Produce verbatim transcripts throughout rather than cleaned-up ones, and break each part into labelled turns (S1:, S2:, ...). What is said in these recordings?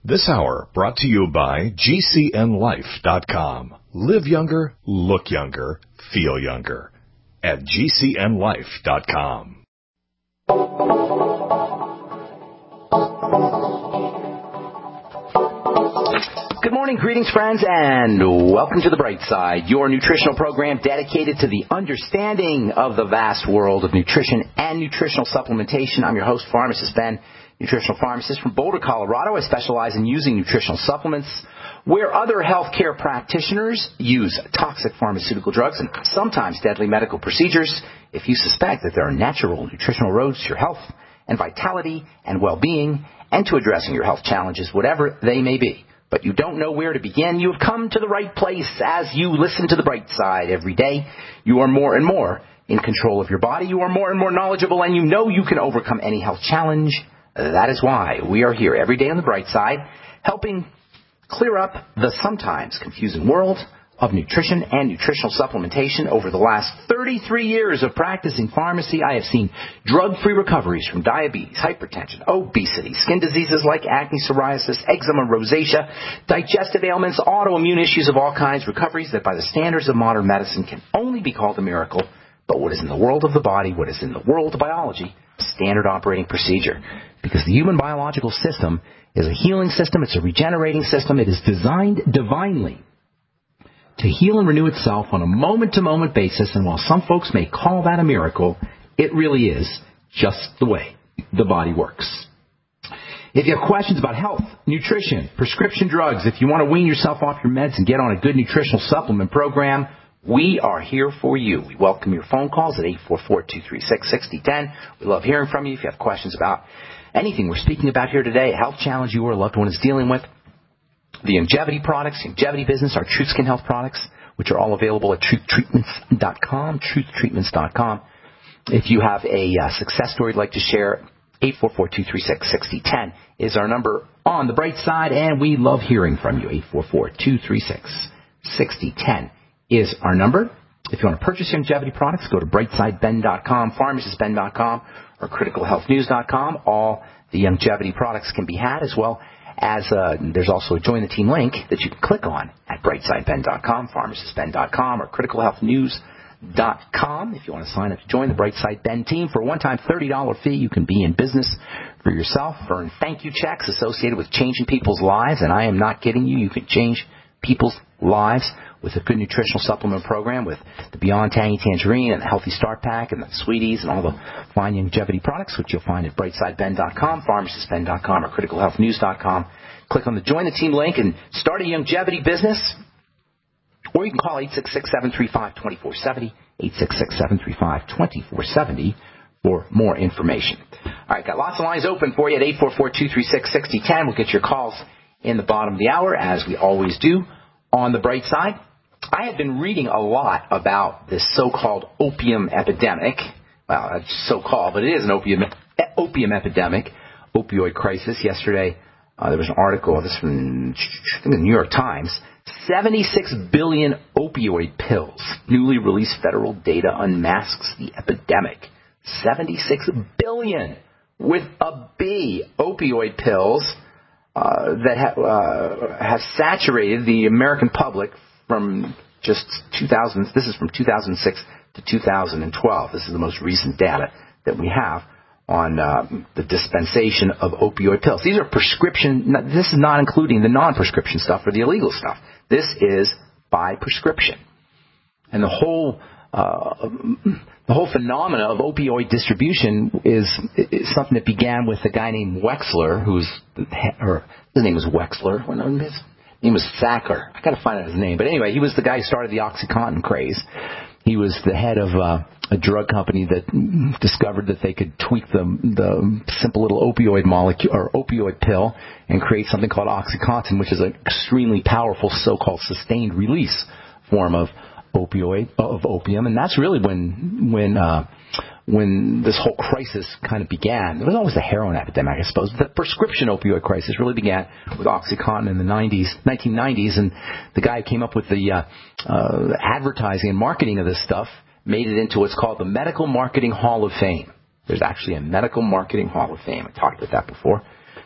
S1: This hour brought to you by G C N life dot com. Live younger, look younger, feel younger at G C N life dot com.
S2: Good morning, greetings, friends, and welcome to The Bright Side, your nutritional program dedicated to the understanding of the vast world of nutrition and nutritional supplementation. I'm your host, Pharmacist Ben, nutritional pharmacist from Boulder, Colorado. I specialize in using nutritional supplements where other healthcare practitioners use toxic pharmaceutical drugs and sometimes deadly medical procedures. If you suspect that there are natural nutritional roads to your health and vitality and well-being and to addressing your health challenges, whatever they may be, but you don't know where to begin, you have come to the right place. As you listen to The Bright Side every day, you are more and more in control of your body. You are more and more knowledgeable, and you know you can overcome any health challenge. That is why we are here every day on The Bright Side, helping clear up the sometimes confusing world of nutrition and nutritional supplementation. Over the last thirty-three years of practicing pharmacy, I have seen drug-free recoveries from diabetes, hypertension, obesity, skin diseases like acne, psoriasis, eczema, rosacea, digestive ailments, autoimmune issues of all kinds, recoveries that by the standards of modern medicine can only be called a miracle. But what is in the world of the body, what is in the world of biology, standard operating procedure. Because the human biological system is a healing system, it's a regenerating system, it is designed divinely to heal and renew itself on a moment-to-moment basis, and while some folks may call that a miracle, it really is just the way the body works. If you have questions about health, nutrition, prescription drugs, if you want to wean yourself off your meds and get on a good nutritional supplement program, we are here for you. We welcome your phone calls at eight four four, two three six, six zero one zero. We love hearing from you. If you have questions about anything we're speaking about here today, a health challenge you or a loved one is dealing with, the Youngevity products, Youngevity business, our Truth Skin Health products, which are all available at truth treatments dot com, truth treatments dot com. If you have a uh, success story you'd like to share, eight four four, two three six, six zero one zero is our number on The Bright Side, and we love hearing from you. eight four four, two three six, six zero one zero is our number. If you want to purchase Youngevity products, go to bright side ben dot com, pharmacist ben dot com, or critical health news dot com. All the Youngevity products can be had, as well as uh, there's also a Join the Team link that you can click on at bright side ben dot com, pharmacist ben dot com, or critical health news dot com. If you want to sign up to join the Bright Side Ben team for a one-time thirty dollars fee, you can be in business for yourself, earn thank you checks associated with changing people's lives, and I am not kidding you. You can change people's lives with a good nutritional supplement program with the Beyond Tangy Tangerine and the Healthy Start Pack and the Sweeties and all the fine Youngevity products, which you'll find at bright side ben dot com, pharmacist ben dot com, or critical health news dot com. Click on the Join the Team link and start a Youngevity business. Or you can call eight six six, seven three five, two four seven zero, eight six six, seven three five, two four seven zero for more information. All right, got lots of lines open for you at eight four four, two three six, six zero one zero. We'll get your calls in the bottom of the hour, as we always do on The Bright Side. I have been reading a lot about this so-called opium epidemic. Well, it's so-called, but it is an opium opium epidemic, opioid crisis. Yesterday, uh, there was an article, this from I think the New York Times, seventy-six billion opioid pills. Newly released federal data unmasks the epidemic. seventy-six billion with a B opioid pills uh, that ha- uh, have saturated the American public from just two thousand, this is from two thousand six to two thousand twelve. This is the most recent data that we have on uh, the dispensation of opioid pills. These are prescription, this is not including the non-prescription stuff or the illegal stuff. This is by prescription. And the whole uh, the whole phenomena of opioid distribution is, is something that began with a guy named Wexler, who's, or his name was Wexler, what was his name was Sackler. I got to find out his name. But anyway, he was the guy who started the OxyContin craze. He was the head of uh, a drug company that discovered that they could tweak the, the simple little opioid molecule or opioid pill and create something called OxyContin, which is an extremely powerful so-called sustained release form of opioid of opium. And that's really when when uh, when this whole crisis kind of began. There was always the heroin epidemic, I suppose. The prescription opioid crisis really began with OxyContin in the nineties, nineteen nineties, and the guy who came up with the uh, uh, advertising and marketing of this stuff made it into what's called the Medical Marketing Hall of Fame. There's actually a Medical Marketing Hall of Fame. I talked about that before.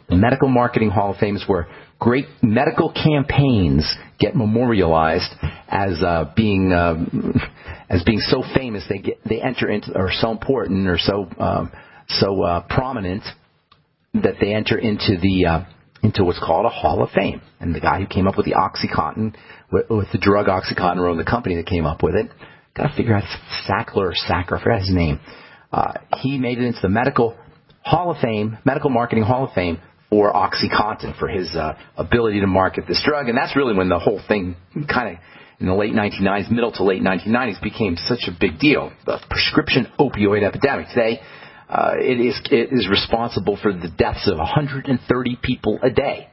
S2: The Medical Marketing Hall of Fame is where great medical campaigns get memorialized as uh, being uh, as being so famous. They get they enter into or so important or so um, so uh, prominent that they enter into the uh, into what's called a Hall of Fame. And the guy who came up with the OxyContin, with, with the drug OxyContin, or the company that came up with it, got to figure out Sackler or Sacker, I forgot his name. Uh, he made it into the Medical Hall of Fame, Medical Marketing Hall of Fame for OxyContin, for his uh, ability to market this drug. And that's really when the whole thing kind of, in the late nineteen nineties, middle to late nineteen nineties, became such a big deal. The prescription opioid epidemic. Today, uh, it is it is responsible for the deaths of one hundred thirty people a day.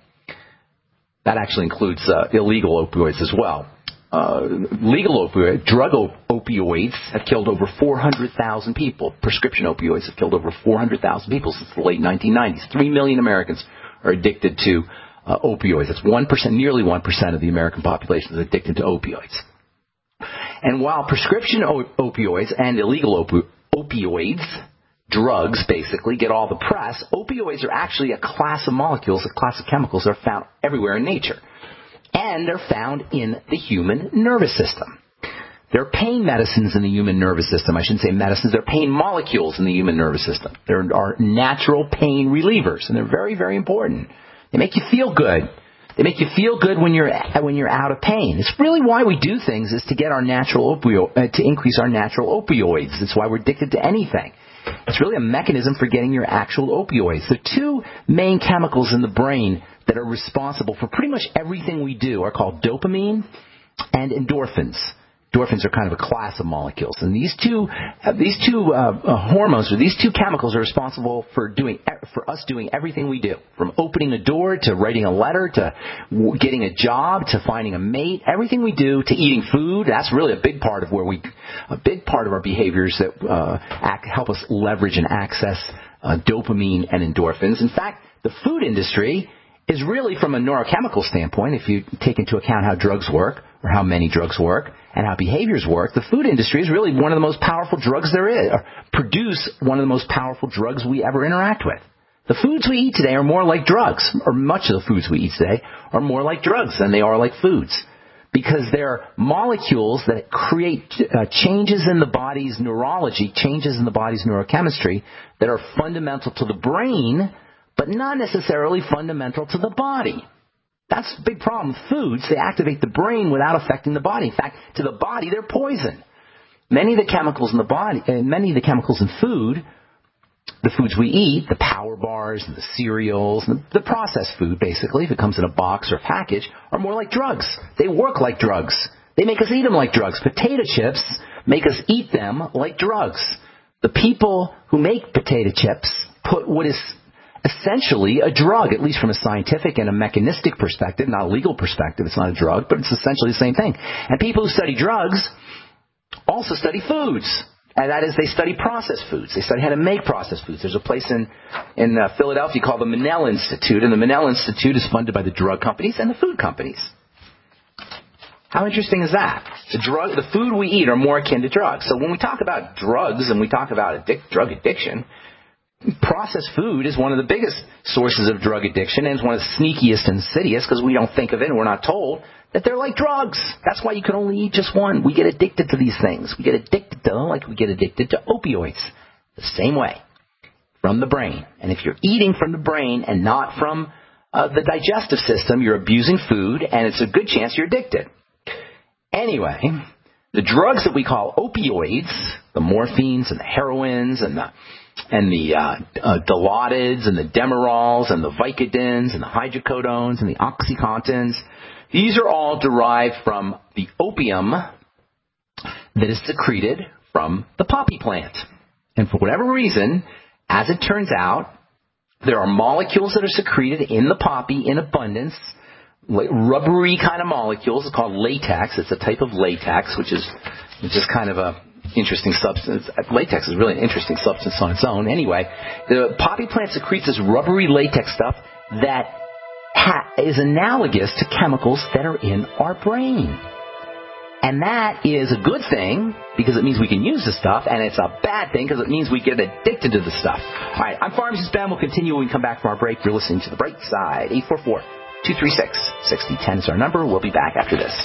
S2: That actually includes uh, illegal opioids as well. Uh, legal opioid, drug op- opioids have killed over four hundred thousand people. Prescription opioids have killed over four hundred thousand people since the late nineteen nineties. Three million Americans are addicted to uh, opioids. That's one percent, nearly one percent of the American population is addicted to opioids. And while prescription op- opioids and illegal op- opioids, drugs basically, get all the press, opioids are actually a class of molecules, a class of chemicals that are found everywhere in nature. And they're found in the human nervous system. They're pain medicines in the human nervous system. I shouldn't say medicines. They're pain molecules in the human nervous system. There are natural pain relievers, and they're very, very important. They make you feel good. They make you feel good when you're when you're out of pain. It's really why we do things, is to get our natural opioid, uh, to increase our natural opioids. That's why we're addicted to anything. It's really a mechanism for getting your actual opioids. The two main chemicals in the brain that are responsible for pretty much everything we do are called dopamine and endorphins. Endorphins are kind of a class of molecules, and these two, uh, these two uh, uh, hormones or these two chemicals are responsible for doing for us doing everything we do, from opening a door to writing a letter to w- getting a job to finding a mate. Everything we do, to eating food. That's really a big part of where we, a big part of our behaviors that uh, act, help us leverage and access uh, dopamine and endorphins. In fact, the food industry is really, from a neurochemical standpoint, if you take into account how drugs work, or how many drugs work, and how behaviors work, the food industry is really one of the most powerful drugs there is, or produce one of the most powerful drugs we ever interact with. The foods we eat today are more like drugs, or much of the foods we eat today are more like drugs than they are like foods, because they're molecules that create uh, changes in the body's neurology, changes in the body's neurochemistry that are fundamental to the brain, but not necessarily fundamental to the body. That's the big problem with foods. They activate the brain without affecting the body. In fact, to the body, they're poison. Many of the chemicals in the body, and many of the chemicals in food, the foods we eat, the power bars, and the cereals, and the processed food, basically, if it comes in a box or a package, are more like drugs. They work like drugs. They make us eat them like drugs. Potato chips make us eat them like drugs. The people who make potato chips put what is essentially a drug, at least from a scientific and a mechanistic perspective, not a legal perspective. It's not a drug, but it's essentially the same thing. And people who study drugs also study foods. And that is, they study processed foods. They study how to make processed foods. There's a place in, in uh, Philadelphia called the Monell Institute, and the Monell Institute is funded by the drug companies and the food companies. How interesting is that? The drug, the food we eat are more akin to drugs. So when we talk about drugs and we talk about addic- drug addiction, processed food is one of the biggest sources of drug addiction, and it's one of the sneakiest and insidious, because we don't think of it and we're not told that they're like drugs. That's why you can only eat just one. We get addicted to these things. We get addicted to them like we get addicted to opioids. The same way. From the brain. And if you're eating from the brain and not from uh, the digestive system, you're abusing food, and it's a good chance you're addicted. Anyway, the drugs that we call opioids, the morphines and the heroines and the and the uh, uh, Dilaudids and the Demerols and the Vicodins and the hydrocodones and the OxyContins, these are all derived from the opium that is secreted from the poppy plant. And for whatever reason, as it turns out, there are molecules that are secreted in the poppy in abundance, like rubbery kind of molecules. It's called latex. It's a type of latex, which is just kind of a interesting substance. Latex is really an interesting substance on its own. Anyway, the poppy plant secretes this rubbery latex stuff that ha- is analogous to chemicals that are in our brain. And that is a good thing because it means we can use the stuff, and it's a bad thing because it means we get addicted to the stuff. All right, I'm Pharmacist Ben. We'll continue when we come back from our break. You're listening to The Bright Side. eight four four, two three six, six zero one zero is our number. We'll be back after this.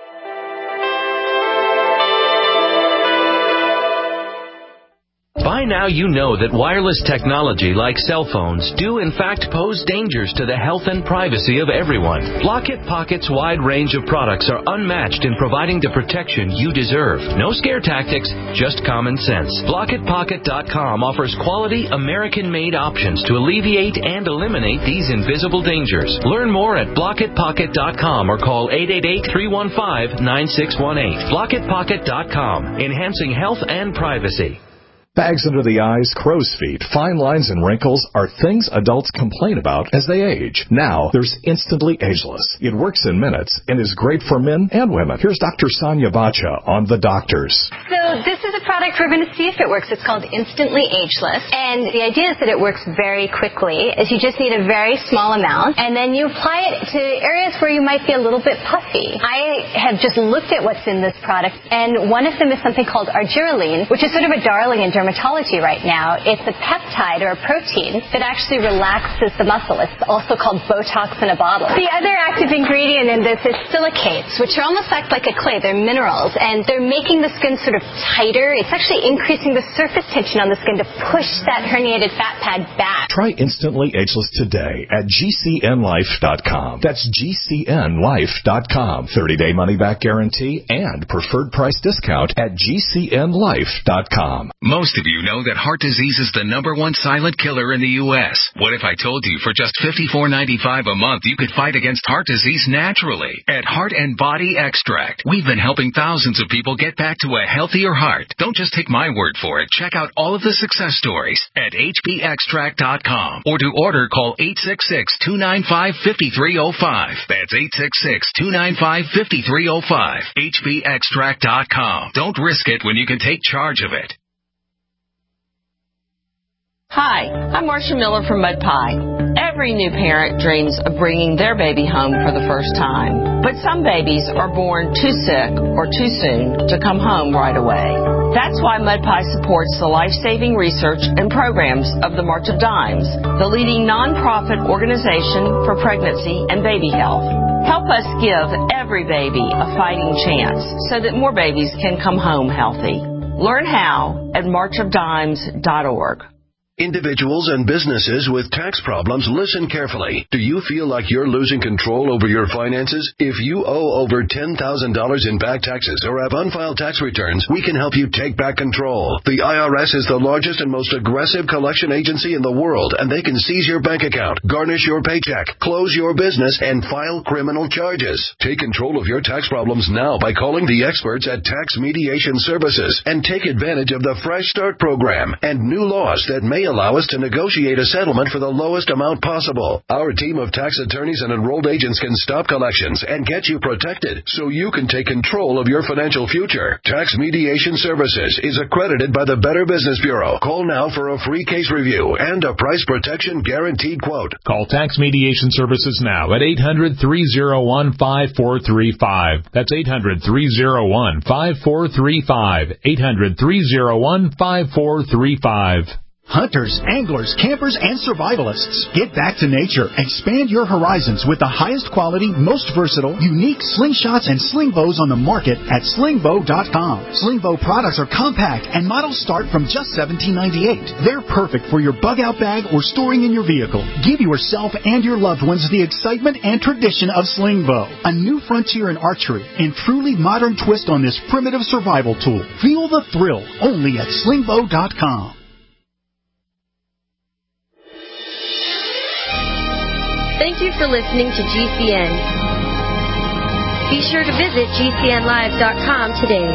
S3: By now you know that wireless technology like cell phones do in fact pose dangers to the health and privacy of everyone. Blockit Pocket's wide range of products are unmatched in providing the protection you deserve. No scare tactics, just common sense. Blockit Pocket dot com offers quality American-made options to alleviate and eliminate these invisible dangers. Learn more at Blockit Pocket dot com or call eight eight eight, three one five, nine six one eight. Blockit Pocket dot com, enhancing health and privacy.
S1: Bags under the eyes, crow's feet, fine lines, and wrinkles are things adults complain about as they age. Now, there's Instantly Ageless. It works in minutes and is great for men and women. Here's Doctor Sonia Bacha on The Doctors.
S4: So this is a product we're going to see if it works. It's called Instantly Ageless. And the idea is that it works very quickly, is you just need a very small amount, and then you apply it to areas where you might be a little bit puffy. I have just looked at what's in this product, and one of them is something called argireline, which is sort of a darling in dermatology right now. It's a peptide or a protein that actually relaxes the muscle. It's also called Botox in a bottle. The other active ingredient in this is silicates, which are almost act like a clay. They're minerals, and they're making the skin sort of tighter. It's actually increasing the surface tension on the skin to push that herniated fat pad back.
S1: Try Instantly Ageless today at G C N life dot com. That's G C N life dot com. thirty-day money-back guarantee and preferred price discount at G C N life dot com.
S5: Most of you know that heart disease is the number one silent killer in the U S What if I told you for just fifty-four ninety-five a month you could fight against heart disease naturally? At Heart and Body Extract, we've been helping thousands of people get back to a healthier heart. Don't just take my word for it. Check out all of the success stories at H B extract dot com, or to order, call eight six six, two nine five, five three zero five. That's eight six six, two nine five, five three zero five. H B extract dot com. Don't risk it when you can take charge of it.
S6: Hi, I'm Marcia Miller from Mud Pie. Every new parent dreams of bringing their baby home for the first time. But some babies are born too sick or too soon to come home right away. That's why Mud Pie supports the life-saving research and programs of the March of Dimes, the leading nonprofit organization for pregnancy and baby health. Help us give every baby a fighting chance so that more babies can come home healthy. Learn how at march of dimes dot org.
S7: Individuals and businesses with tax problems, listen carefully. Do you feel like you're losing control over your finances? If you owe over ten thousand dollars in back taxes or have unfiled tax returns, we can help you take back control. The I R S is the largest and most aggressive collection agency in the world, and they can seize your bank account, garnish your paycheck, close your business, and file criminal charges. Take control of your tax problems now by calling the experts at Tax Mediation Services and take advantage of the Fresh Start program and new laws that may allow us to negotiate a settlement for the lowest amount possible. Our team of tax attorneys and enrolled agents can stop collections and get you protected so you can take control of your financial future. Tax Mediation Services is accredited by the Better Business Bureau. Call now for a free case review and a price protection guaranteed quote.
S8: Call Tax Mediation Services now at eight hundred, three oh one, five four three five. That's eight hundred, three oh one, five four three five. eight hundred, three oh one, five four three five.
S9: Hunters, anglers, campers, and survivalists. Get back to nature. Expand your horizons with the highest quality, most versatile, unique slingshots and sling bows on the market at sling bow dot com. Sling bow products are compact and models start from just seventeen ninety-eight. They're perfect for your bug-out bag or storing in your vehicle. Give yourself and your loved ones the excitement and tradition of sling bow. A new frontier in archery and truly modern twist on this primitive survival tool. Feel the thrill only at sling bow dot com.
S10: Thank you for listening to G C N. Be sure to visit G C N live dot com today.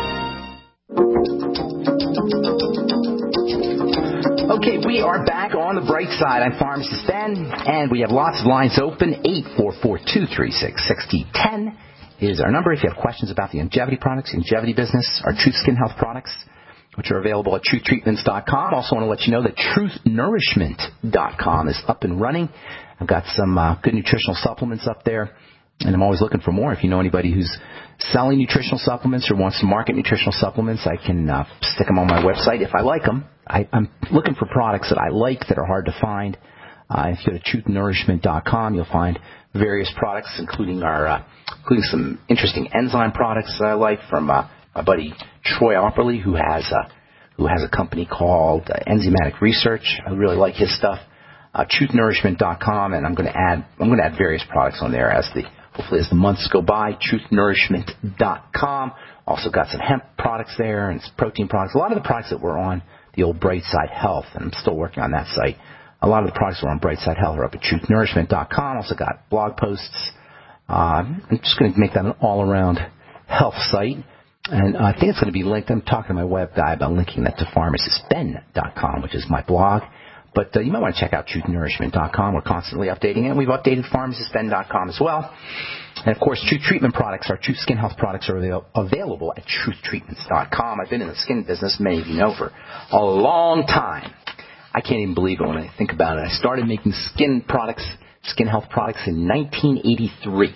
S2: Okay, we are back on the bright side. I'm Pharmacist Ben, and we have lots of lines open. eight four four, two three six, six zero one zero is our number. If you have questions about the longevity products, longevity business, our Truth Skin Health products, which are available at truth treatments dot com. Also want to let you know that truth nourishment dot com is up and running. I've got some uh, good nutritional supplements up there. And I'm always looking for more. If you know anybody who's selling nutritional supplements or wants to market nutritional supplements, I can uh, stick them on my website if I like them. I, I'm looking for products that I like that are hard to find. Uh, if you go to truth nourishment dot com, you'll find various products, including our, uh, including some interesting enzyme products that I like from uh, my buddy Troy Opperly, who has a, who has a company called uh, Enzymatic Research. I really like his stuff. Uh, truth nourishment dot com, and I'm going to add I'm going to add various products on there as the hopefully as the months go by. truth nourishment dot com. Also got some hemp products there and some protein products. A lot of the products that were on the old Brightside Health, and I'm still working on that site. A lot of the products that were on Brightside Health are up at truth nourishment dot com. Also got blog posts. Uh, I'm just going to make that an all-around health site. And I think it's going to be linked. I'm talking to my web guy about linking that to pharmacist ben dot com, which is my blog. But uh, you might want to check out truth nourishment dot com. We're constantly updating it. We've updated pharmacist ben dot com as well. And, of course, Truth Treatment products, our Truth Skin Health products are avail- available at truth treatments dot com. I've been in the skin business, many of you know, for a long time. I can't even believe it when I think about it. I started making skin products, skin health products in nineteen eighty-three.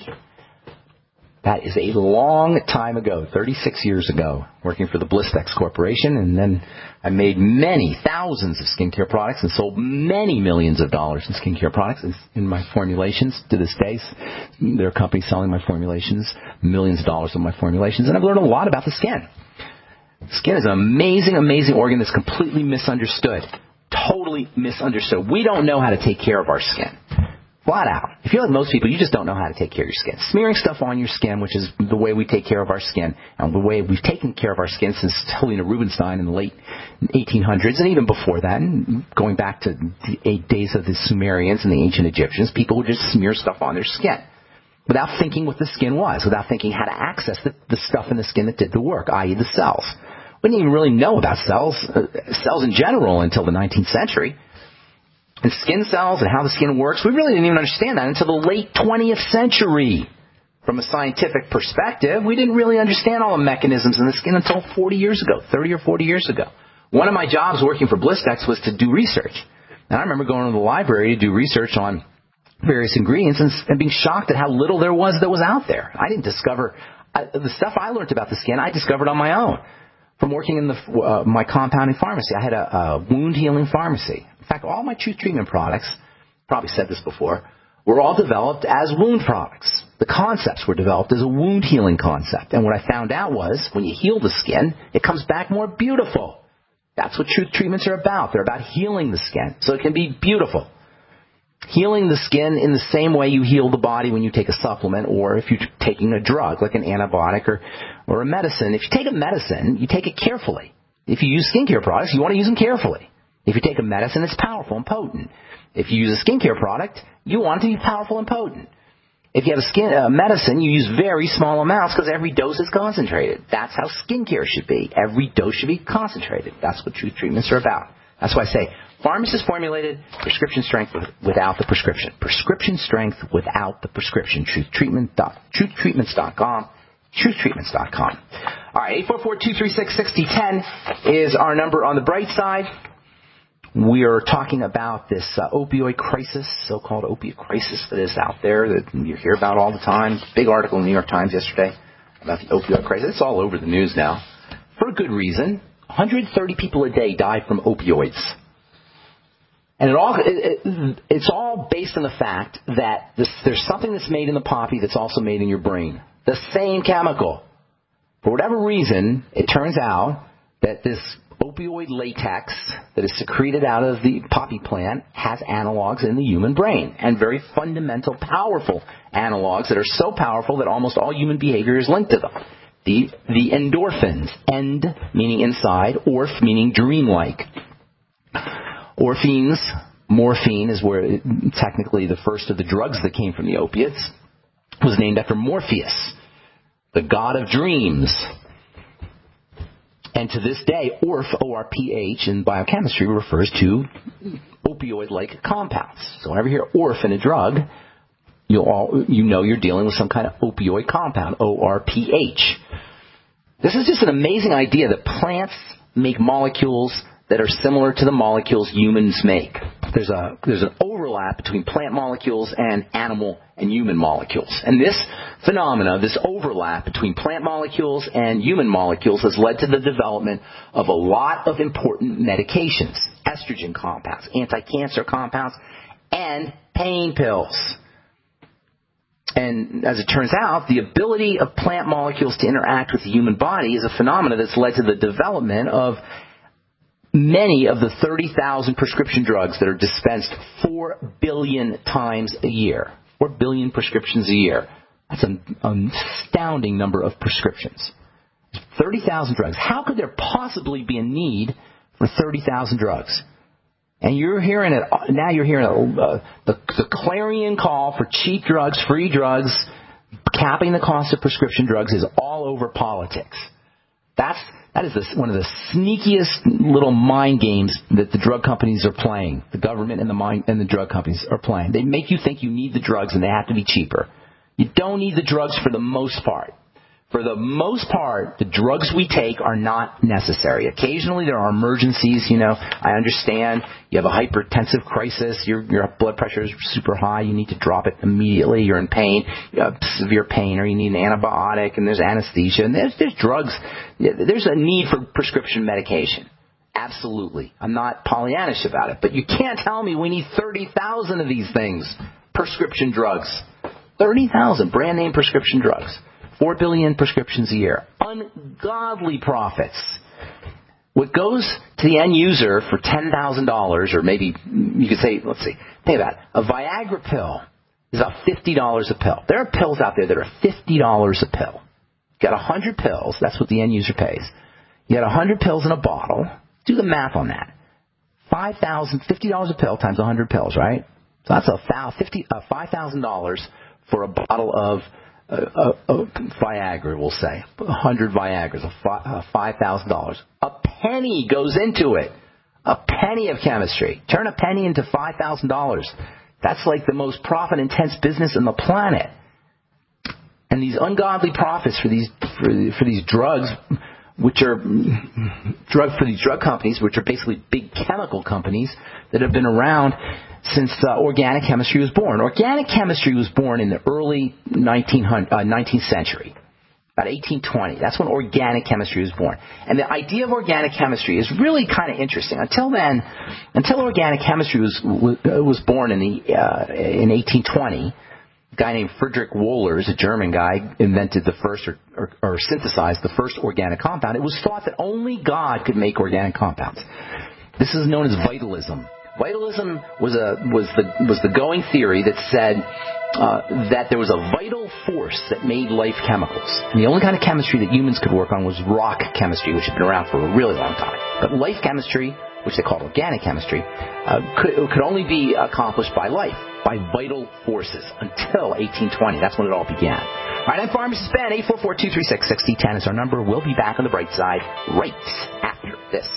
S2: That is a long time ago, thirty-six years ago, working for the Blistex Corporation. And then I made many thousands of skincare products and sold many millions of dollars in skincare products in my formulations. To this day, there are companies selling my formulations, millions of dollars of my formulations. And I've learned a lot about the skin. Skin is an amazing, amazing organ that's completely misunderstood. Totally misunderstood. We don't know how to take care of our skin. Flat out. If you're like most people, you just don't know how to take care of your skin. Smearing stuff on your skin, which is the way we take care of our skin, and the way we've taken care of our skin since Helena Rubinstein in the late eighteen hundreds, and even before that, and going back to the days of the Sumerians and the ancient Egyptians, people would just smear stuff on their skin without thinking what the skin was, without thinking how to access the, the stuff in the skin that did the work, that is the cells. We didn't even really know about cells, uh, cells in general until the nineteenth century. And skin cells and how the skin works, we really didn't even understand that until the late twentieth century. From a scientific perspective, we didn't really understand all the mechanisms in the skin until forty years ago, thirty or forty years ago. One of my jobs working for Blistex was to do research. And I remember going to the library to do research on various ingredients and, and being shocked at how little there was that was out there. I didn't discover, I, the stuff I learned about the skin, I discovered on my own. From working in the, uh, my compounding pharmacy, I had a, a wound healing pharmacy. In fact, all my Truth Treatment products, probably said this before, were all developed as wound products. The concepts were developed as a wound healing concept. And what I found out was when you heal the skin, it comes back more beautiful. That's what Truth Treatments are about. They're about healing the skin so it can be beautiful. Healing the skin in the same way you heal the body when you take a supplement or if you're taking a drug like an antibiotic or, or a medicine. If you take a medicine, you take it carefully. If you use skincare products, you want to use them carefully. If you take a medicine, it's powerful and potent. If you use a skincare product, you want it to be powerful and potent. If you have a skin uh, medicine, you use very small amounts because every dose is concentrated. That's how skincare should be. Every dose should be concentrated. That's what Truth Treatments are about. That's why I say pharmacist formulated, prescription strength without the prescription. Prescription strength without the prescription. Truth Treatment. truth treatments dot com. truth treatments dot com. All right, eight four four, two three six, six zero one zero is our number on the bright side. We are talking about this uh, opioid crisis, so-called opioid crisis that is out there that you hear about all the time. Big article in the New York Times yesterday about the opioid crisis. It's all over the news now for a good reason. one hundred thirty people a day die from opioids. And it all, it, it, it's all based on the fact that this, there's something that's made in the poppy that's also made in your brain. The same chemical. For whatever reason, it turns out that this opioid latex that is secreted out of the poppy plant has analogs in the human brain, and very fundamental, powerful analogs that are so powerful that almost all human behavior is linked to them. The, the endorphins, end meaning inside, orph meaning dreamlike. Orphines, morphine is where it, technically the first of the drugs that came from the opiates, was named after Morpheus, the god of dreams. And to this day, orph, O R P H, in biochemistry refers to opioid-like compounds. So whenever you hear orph in a drug, you'll all, you know you're dealing with some kind of opioid compound, O R P H. This is just an amazing idea that plants make molecules that are similar to the molecules humans make. There's a there's an overlap overlap between plant molecules and animal and human molecules. And this phenomena, this overlap between plant molecules and human molecules, has led to the development of a lot of important medications, estrogen compounds, anti-cancer compounds, and pain pills. And as it turns out, the ability of plant molecules to interact with the human body is a phenomenon that's led to the development of many of the thirty thousand prescription drugs that are dispensed four billion times a year. four billion prescriptions a year. That's an astounding number of prescriptions. thirty thousand drugs. How could there possibly be a need for thirty thousand drugs? And you're hearing it now. You're hearing it, uh, the, the clarion call for cheap drugs, free drugs, capping the cost of prescription drugs is all over politics. That's that is this, one of the sneakiest little mind games that the drug companies are playing. The government and the mind, and the drug companies are playing. They make you think you need the drugs and they have to be cheaper. You don't need the drugs for the most part. For the most part, the drugs we take are not necessary. Occasionally there are emergencies, you know. I understand you have a hypertensive crisis, your, your blood pressure is super high, you need to drop it immediately, you're in pain, you have severe pain, or you need an antibiotic, and there's anesthesia, and there's, there's drugs. There's a need for prescription medication. Absolutely. I'm not Pollyannish about it, but you can't tell me we need thirty thousand of these things, prescription drugs. thirty thousand brand name prescription drugs. Four billion prescriptions a year. Ungodly profits. What goes to the end user for ten thousand dollars, or maybe you could say, let's see, think about it. A Viagra pill is about fifty dollars a pill. There are pills out there that are fifty dollars a pill. You got one hundred pills. That's what the end user pays. You got one hundred pills in a bottle. Do the math on that. five thousand dollars, fifty dollars a pill times one hundred pills, right? So that's a five thousand dollars for a bottle of Uh, uh, uh, Viagra, we'll say. one hundred Viagras, uh, five thousand dollars. A penny goes into it. A penny of chemistry. Turn a penny into five thousand dollars. That's like the most profit-intense business on the planet. And these ungodly profits for these for, for these drugs, which are drug for these drug companies, which are basically big chemical companies that have been around since uh, organic chemistry was born. Organic chemistry was born in the early nineteenth century, about eighteen twenty. That's when organic chemistry was born. And the idea of organic chemistry is really kind of interesting. Until then, until organic chemistry was was, was born in the uh, in eighteen twenty, a guy named Friedrich Wohlers, a German guy, invented the first or, or, or synthesized the first organic compound. It was thought that only God could make organic compounds. This is known as vitalism. Vitalism was a was the was the going theory that said uh, that there was a vital force that made life chemicals, and the only kind of chemistry that humans could work on was rock chemistry, which had been around for a really long time. But life chemistry, which they called organic chemistry, uh, could could only be accomplished by life, by vital forces, until eighteen twenty. That's when it all began. All right, I'm Pharmacist Ben. eight four four, two three six, six zero one zero is our number. We'll be back on the bright side right after this.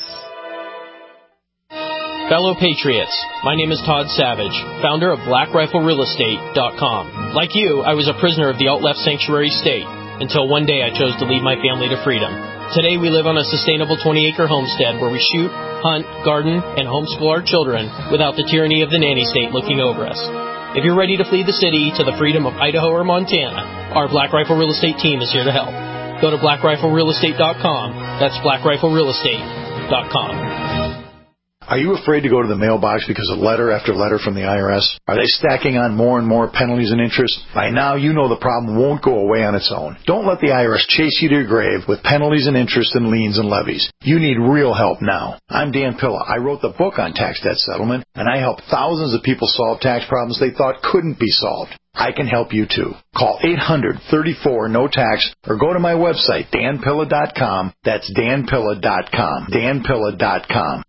S11: Fellow Patriots, my name is Todd Savage, founder of Black Rifle Real Estate dot com. Like you, I was a prisoner of the alt-left sanctuary state, until one day I chose to lead my family to freedom. Today we live on a sustainable twenty-acre homestead where we shoot, hunt, garden, and homeschool our children without the tyranny of the nanny state looking over us. If you're ready to flee the city to the freedom of Idaho or Montana, our Black Rifle Real Estate team is here to help. Go to Black Rifle Real Estate dot com. That's Black Rifle Real Estate dot com.
S12: Are you afraid to go to the mailbox because of letter after letter from the I R S? Are they stacking on more and more penalties and interest? By now, you know the problem won't go away on its own. Don't let the I R S chase you to your grave with penalties and interest and liens and levies. You need real help now. I'm Dan Pilla. I wrote the book on tax debt settlement, and I help thousands of people solve tax problems they thought couldn't be solved. I can help you too. Call eight hundred, thirty-four, no tax or go to my website, Dan Pilla dot com. That's Dan Pilla dot com. Dan Pilla dot com.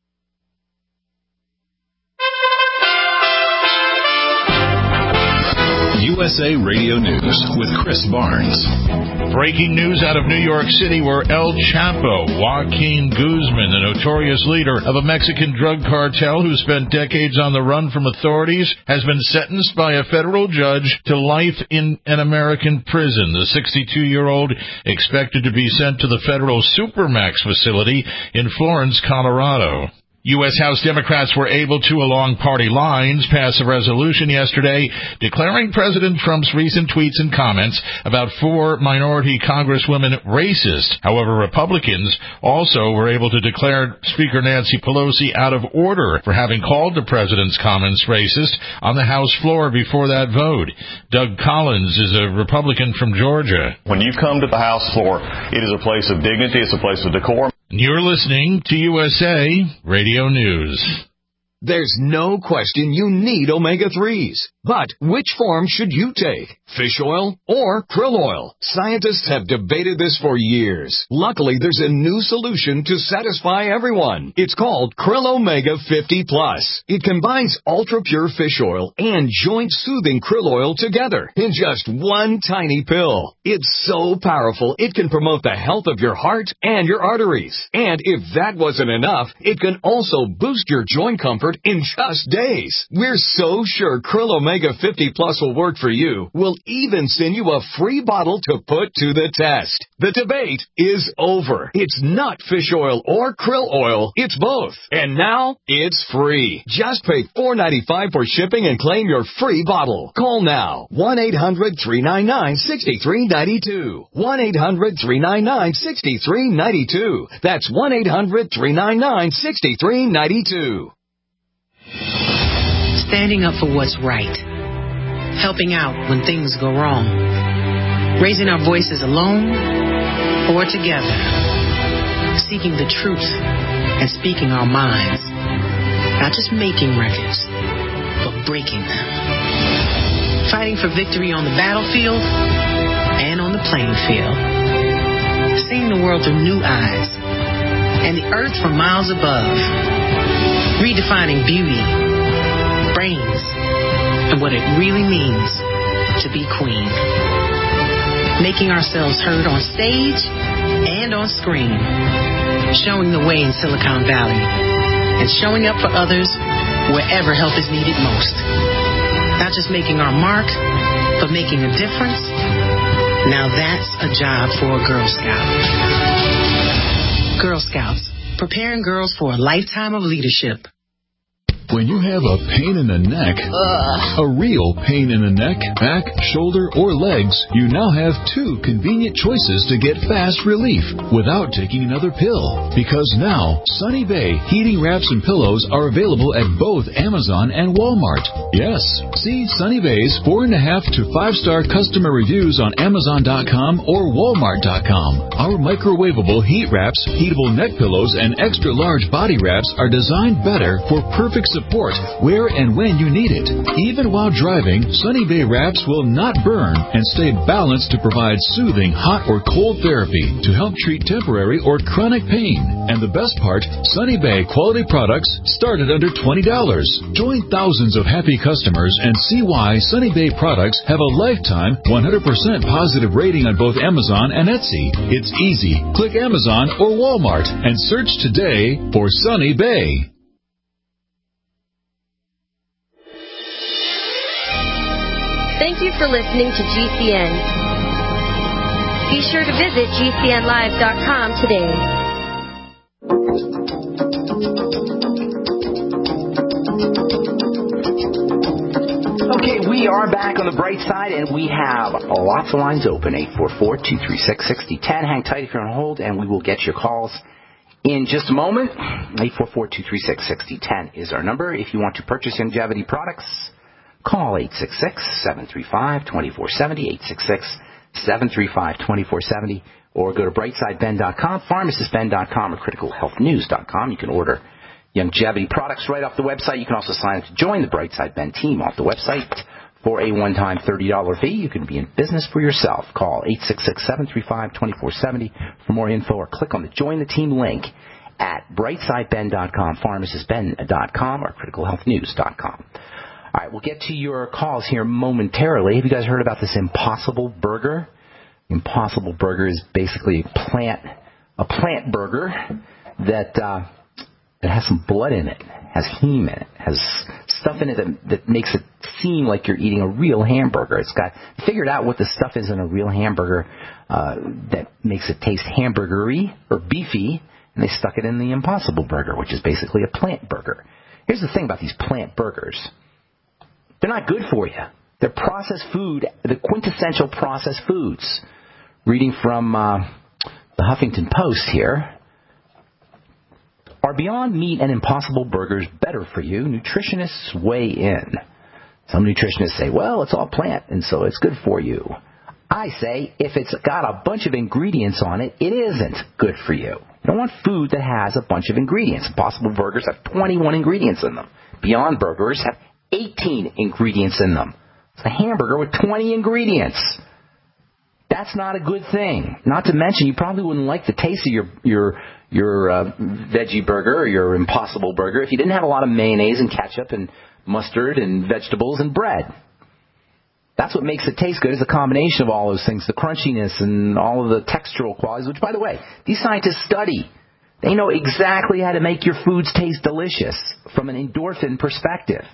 S13: U S A Radio News with Chris Barnes.
S14: Breaking news out of New York City, where El Chapo, Joaquin Guzman, the notorious leader of a Mexican drug cartel who spent decades on the run from authorities, has been sentenced by a federal judge to life in an American prison. The sixty-two-year-old expected to be sent to the federal Supermax facility in Florence, Colorado. U S. House Democrats were able to, along party lines, pass a resolution yesterday declaring President Trump's recent tweets and comments about four minority congresswomen racist. However, Republicans also were able to declare Speaker Nancy Pelosi out of order for having called the president's comments racist on the House floor before that vote. Doug Collins is a Republican from Georgia.
S15: When you come to the House floor, it is a place of dignity, it's a place of decorum.
S14: You're listening to U S A Radio News.
S16: There's no question you need omega threes. But which form should you take? Fish oil or krill oil? Scientists have debated this for years. Luckily, there's a new solution to satisfy everyone. It's called Krill Omega fifty plus. It combines ultra-pure fish oil and joint-soothing krill oil together in just one tiny pill. It's so powerful, it can promote the health of your heart and your arteries. And if that wasn't enough, it can also boost your joint comfort in just days. We're so sure Krill Omega fifty plus will work for you. We'll even send you a free bottle to put to the test. The debate is over. It's not fish oil or krill oil. It's both. And now it's free. Just pay four dollars and ninety-five cents for shipping and claim your free bottle. Call now. one eight hundred three nine nine six three nine two. one eight hundred three nine nine six three nine two. That's one eight hundred three nine nine six three nine two.
S17: Standing up for what's right. Helping out when things go wrong. Raising our voices alone or together. Seeking the truth and speaking our minds. Not just making records, but breaking them. Fighting for victory on the battlefield and on the playing field. Seeing the world through new eyes and the earth from miles above. Redefining beauty, brains, and what it really means to be queen. Making ourselves heard on stage and on screen. Showing the way in Silicon Valley. And showing up for others wherever help is needed most. Not just making our mark, but making a difference. Now that's a job for a Girl Scout. Girl Scouts, preparing girls for a lifetime of leadership.
S13: When you have a pain in the neck, Ugh. a real pain in the neck, back, shoulder, or legs, you now have two convenient choices to get fast relief without taking another pill. Because now, Sunny Bay heating wraps and pillows are available at both Amazon and Walmart. Yes, see Sunny Bay's four and a half to five star customer reviews on Amazon dot com or Walmart dot com. Our microwavable heat wraps, heatable neck pillows, and extra large body wraps are designed better for perfect support where and when you need it. Even while driving, Sunny Bay wraps will not burn and stay balanced to provide soothing hot or cold therapy to help treat temporary or chronic pain. And the best part, Sunny Bay quality products start at under twenty dollars. Join thousands of happy customers and see why Sunny Bay products have a lifetime one hundred percent positive rating on both Amazon and Etsy. It's easy. Click Amazon or Walmart and search today for Sunny Bay.
S10: Thank you for listening to G C N. Be sure to visit G C N live dot com today.
S2: Okay, we are back on the bright side, and we have lots of lines open. eight four four, two three six, six zero one zero. Hang tight if you're on hold, and we will get your calls in just a moment. eight four four, two three six, six zero one zero is our number. If you want to purchase Youngevity products, call eight six six, seven three five, two four seven zero, eight six six, seven three five, two four seven zero, or go to brightside ben dot com, pharmacist ben dot com, or critical health news dot com. You can order Youngevity products right off the website. You can also sign up to join the Brightside Ben team off the website for a one-time thirty dollars fee. You can be in business for yourself. Call eight six six, seven three five, two four seven zero for more info, or click on the Join the Team link at brightside ben dot com, pharmacist ben dot com, or critical health news dot com. All right, we'll get to your calls here momentarily. Have you guys heard about this Impossible Burger? Impossible Burger is basically a plant, a plant burger that uh, that has some blood in it, has heme in it, has stuff in it that, that makes it seem like you're eating a real hamburger. It's got figured out what the stuff is in a real hamburger uh, that makes it taste hamburgery or beefy, and they stuck it in the Impossible Burger, which is basically a plant burger. Here's the thing about these plant burgers. They're not good for you. They're processed food, the quintessential processed foods. Reading from uh, the Huffington Post here. Are Beyond Meat and Impossible Burgers better for you? Nutritionists weigh in. Some nutritionists say, well, it's all plant, and so it's good for you. I say, if it's got a bunch of ingredients on it, it isn't good for you. You don't want food that has a bunch of ingredients. Impossible Burgers have twenty-one ingredients in them. Beyond Burgers have eighteen ingredients in them. It's a hamburger with twenty ingredients. That's not a good thing. Not to mention, you probably wouldn't like the taste of your your your uh, veggie burger or your Impossible Burger if you didn't have a lot of mayonnaise and ketchup and mustard and vegetables and bread. That's what makes it taste good, is a combination of all those things, the crunchiness and all of the textural qualities, which, by the way, these scientists study. They know exactly how to make your foods taste delicious from an endorphin perspective.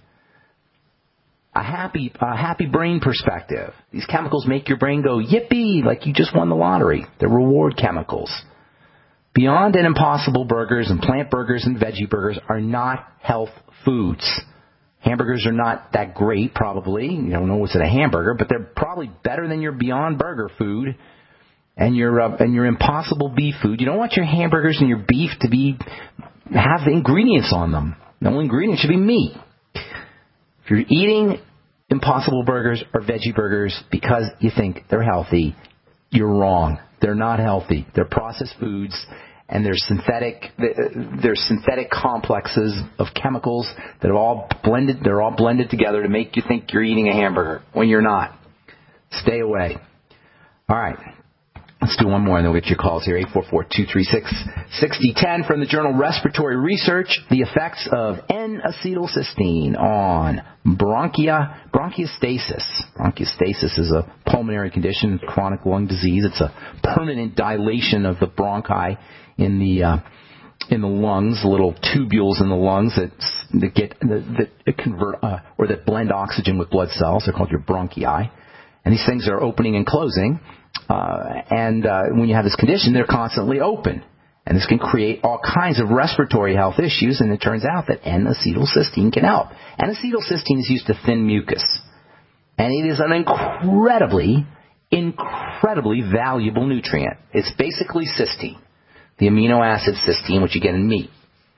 S2: A happy, a happy brain perspective. These chemicals make your brain go, yippee, like you just won the lottery. They're reward chemicals. Beyond and Impossible Burgers and plant burgers and veggie burgers are not health foods. Hamburgers are not that great, probably. You don't know what's in a hamburger, but they're probably better than your Beyond Burger food and your uh, and your Impossible Beef food. You don't want your hamburgers and your beef to be have the ingredients on them. The only ingredient should be meat. If you're eating Impossible Burgers or veggie burgers because you think they're healthy, you're wrong. They're not healthy. They're processed foods, and they're synthetic. They're synthetic complexes of chemicals that are all blended. They're all blended together to make you think you're eating a hamburger when you're not. Stay away. All right. Let's do one more, and then we'll get your calls here. eight four four, two three six, six zero one zero from the journal Respiratory Research. The effects of N-acetylcysteine on bronchia, bronchiectasis. Bronchiectasis is a pulmonary condition, chronic lung disease. It's a permanent dilation of the bronchi in the uh, in the lungs, little tubules in the lungs that that get that, that convert uh, or that blend oxygen with blood cells. They're called your bronchi, and these things are opening and closing. Uh, and uh, when you have this condition, they're constantly open. And this can create all kinds of respiratory health issues, and it turns out that N-acetylcysteine can help. N-acetylcysteine is used to thin mucus. And it is an incredibly, incredibly valuable nutrient. It's basically cysteine, the amino acid cysteine, which you get in meat.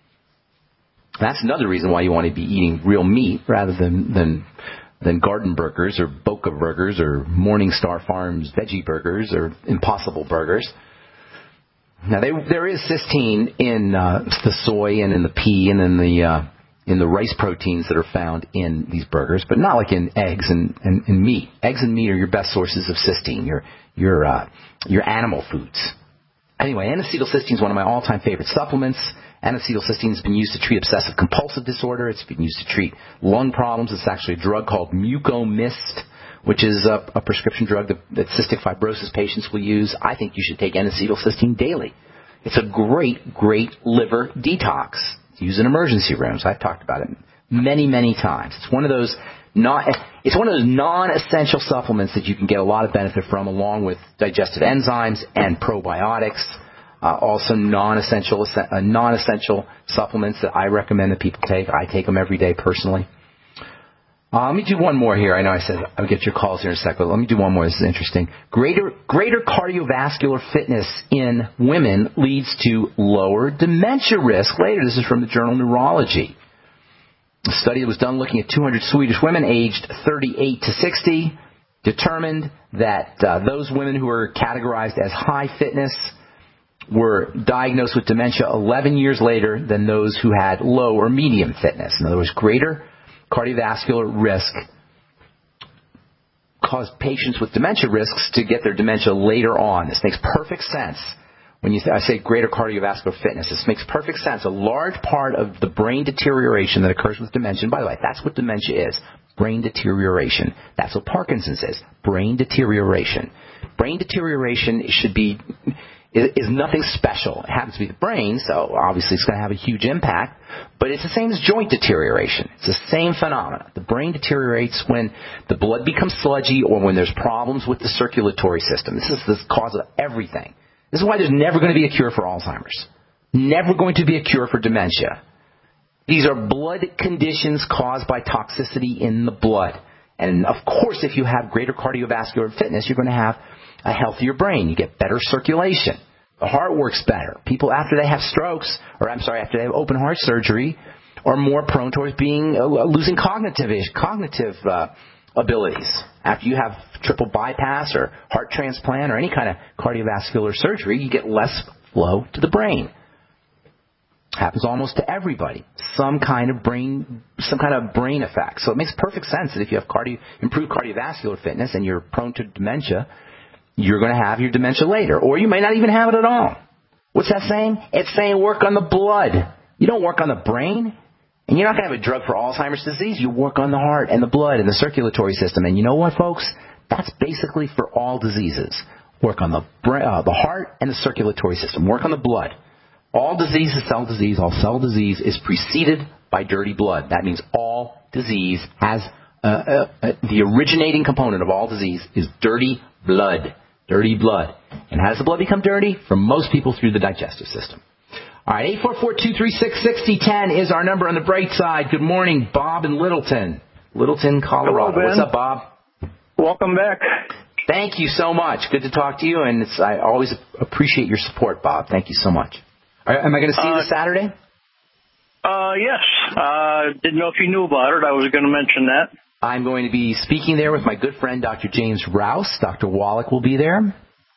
S2: That's another reason why you want to be eating real meat rather than... than than Garden Burgers or Boca Burgers or Morningstar Farms Veggie Burgers or Impossible Burgers. Now, they, there is cysteine in uh, the soy and in the pea and in the uh, in the rice proteins that are found in these burgers, but not like in eggs and, and, and meat. Eggs and meat are your best sources of cysteine, your your uh, your animal foods. Anyway, N-acetylcysteine is one of my all-time favorite supplements. N-acetylcysteine has been used to treat obsessive-compulsive disorder. It's been used to treat lung problems. It's actually a drug called Mucomyst, which is a, a prescription drug that, that cystic fibrosis patients will use. I think you should take N-acetylcysteine daily. It's a great, great liver detox. It's used in emergency rooms. I've talked about it many, many times. It's one of those not, it's one of those non-essential supplements that you can get a lot of benefit from, along with digestive enzymes and probiotics. Uh, also non-essential uh, non-essential supplements that I recommend that people take. I take them every day personally. Uh, let me do one more here. I know I said I'll get your calls here in a second, but let me do one more. This is interesting. Greater greater cardiovascular fitness in women leads to lower dementia risk later. This is from the journal Neurology. A study that was done looking at two hundred Swedish women aged thirty-eight to sixty determined that uh, those women who were categorized as high fitness were diagnosed with dementia eleven years later than those who had low or medium fitness. In other words, greater cardiovascular risk caused patients with dementia risks to get their dementia later on. This makes perfect sense. When you th- I say greater cardiovascular fitness, this makes perfect sense. A large part of the brain deterioration that occurs with dementia, by the way, that's what dementia is, brain deterioration. That's what Parkinson's is, brain deterioration. Brain deterioration should be... is nothing special. It happens to be the brain, so obviously it's going to have a huge impact, but it's the same as joint deterioration. It's the same phenomenon. The brain deteriorates when the blood becomes sludgy or when there's problems with the circulatory system. This is the cause of everything. This is why there's never going to be a cure for Alzheimer's. Never going to be a cure for dementia. These are blood conditions caused by toxicity in the blood. And, of course, if you have greater cardiovascular fitness, you're going to have a healthier brain. You get better circulation. The heart works better. People, after they have strokes, or I'm sorry, after they have open heart surgery, are more prone towards being uh, losing cognitive cognitive uh, abilities. After you have triple bypass or heart transplant or any kind of cardiovascular surgery, you get less flow to the brain. Happens almost to everybody. Some kind of brain, some kind of brain effect. So it makes perfect sense that if you have cardio, improved cardiovascular fitness and you're prone to dementia, you're going to have your dementia later, or you may not even have it at all. What's that saying? It's saying work on the blood. You don't work on the brain, and you're not going to have a drug for Alzheimer's disease. You work on the heart and the blood and the circulatory system. And you know what, folks? That's basically for all diseases. Work on the brain, uh, the heart and the circulatory system. Work on the blood. All disease is cell disease. All cell disease is preceded by dirty blood. That means all disease has uh, uh, uh, the originating component of all disease is dirty blood. Dirty blood. And how does the blood become dirty? For most people, through the digestive system. All right, eight four four, two three six, six zero one zero is our number on the bright side. Good morning, Bob in Littleton. Littleton, Colorado.
S18: Hello,
S2: what's up, Bob?
S18: Welcome back.
S2: Thank you so much. Good to talk to you, and it's, I always appreciate your support, Bob. Thank you so much. Are, am I going to see you
S18: uh,
S2: this Saturday?
S18: Uh, yes. Uh, didn't know if you knew about it. I was going to mention that.
S2: I'm going to be speaking there with my good friend, Doctor James Rouse. Doctor Wallach will be there.